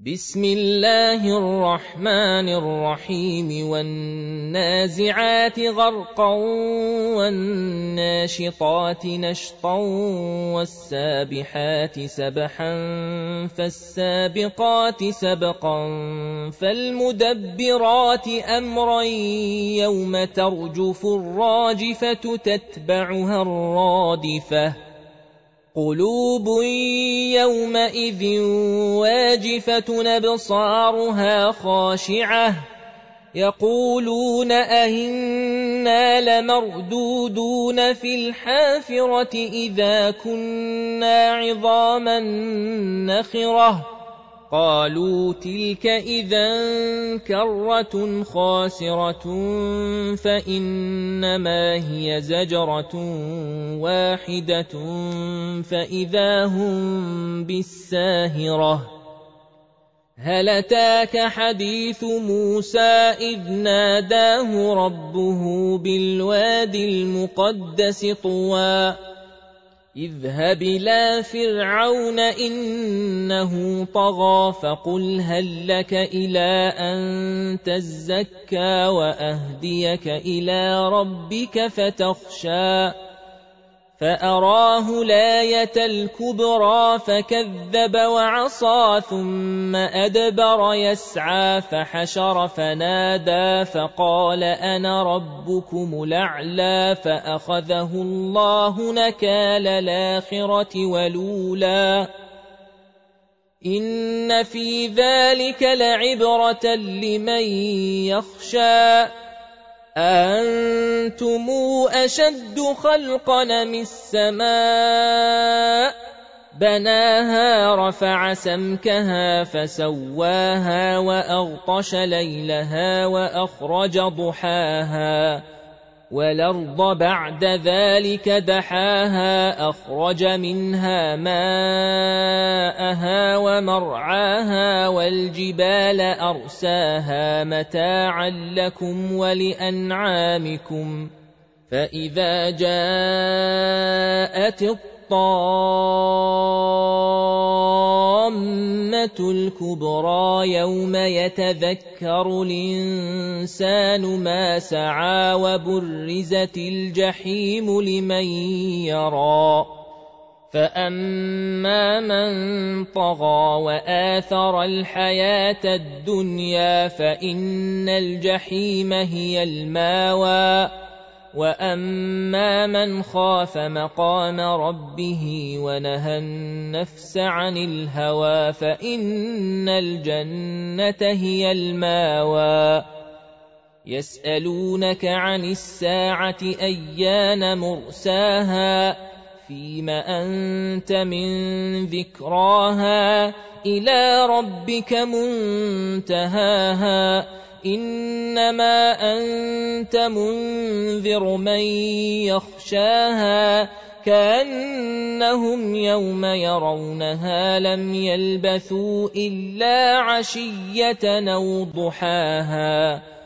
بسم الله الرحمن الرحيم والنازعات غرقا والناشطات نشطا والسابحات سبحا فالسابقات سبقا فالمدبرات أمرا يوم ترجف الراجفة تتبعها الرادفة قلوب يومئذ واجفة أبصارها خاشعة يقولون أئنا لمردودون في الحافرة إذا كنا عظاما نخرة قالوا تلك إذا كرة خاسرة فإنما هي زجرة واحدة فإذا هم بالساهرة هل أتاك حديث موسى إذ ناداه ربه بالوادي المقدس طوى اذهب إلى فرعون إنه طغى فقل هل لك إلى أن تزكى وأهديك إلى ربك فتخشى فأراه الآية الكبرى فكذب وعصى ثم أدبر يسعى فحشر فنادى فقال أنا ربكم الأعلى فأخذه الله نكال الآخرة والأولى إن في ذلك لعبرة لمن يخشى أأنتم أشد خلقا من السماء بناها رفع سمكها فسواها وأغطش ليلها وأخرج ضحاها والأرض بعد ذلك دحاها أخرج منها ماءها ومرعاها والجبال أرساها متاعا لكم ولأنعامكم فإذا جاءت الطامة الكبرى يوم يتذكر الإنسان ما سعى وبرزت الجحيم لمن يرى فأما من طغى وآثر الحياة الدنيا فإن الجحيم هي الماوى وأما من خاف مقام ربه ونهى النفس عن الهوى فإن الجنة هي الماوى يسألونك عن الساعة أيان مرساها فيم أنت من ذكراها إلى ربك منتهاها إنما أنت منذر من يخشاها كأنهم يوم يرونها لم يلبثوا إلا عشية أو ضحاها